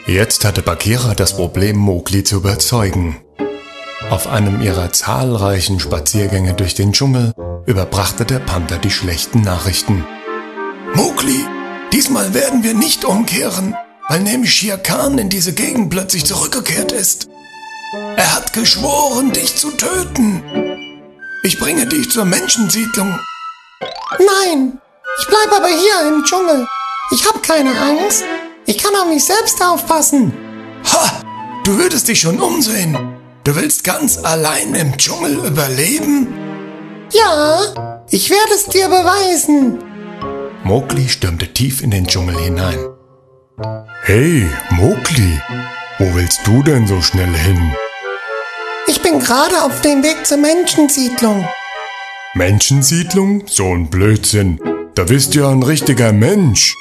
Jetzt hatte Bagheera das Problem, Mowgli zu überzeugen. Auf einem ihrer zahlreichen Spaziergänge durch den Dschungel überbrachte der Panther die schlechten Nachrichten. Mowgli, diesmal werden wir nicht umkehren, weil nämlich Shere Khan in diese Gegend plötzlich zurückgekehrt ist. Er hat geschworen, dich zu töten. Ich bringe dich zur Menschensiedlung. Nein, ich bleibe aber hier im Dschungel. Ich habe keine Angst. Ich kann auf mich selbst aufpassen. Ha! Du würdest dich schon umsehen. Du willst ganz allein im Dschungel überleben? Ja, ich werde es dir beweisen. Mowgli stürmte tief in den Dschungel hinein. Hey, Mowgli, wo willst du denn so schnell hin? Ich bin gerade auf dem Weg zur Menschensiedlung. Menschensiedlung? So ein Blödsinn. Da bist du ja ein richtiger Mensch.